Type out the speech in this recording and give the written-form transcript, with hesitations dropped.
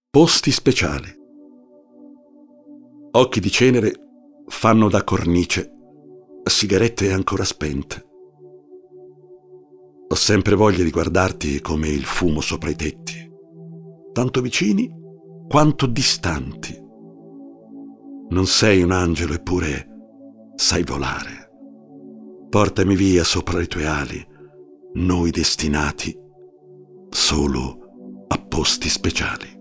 Posti speciali. Occhi di cenere fanno da cornice, sigarette ancora spente. Ho sempre voglia di guardarti come il fumo sopra i tetti, tanto vicini quanto distanti. Non sei un angelo, eppure sai volare. Portami via sopra le tue ali, noi destinati solo a posti speciali.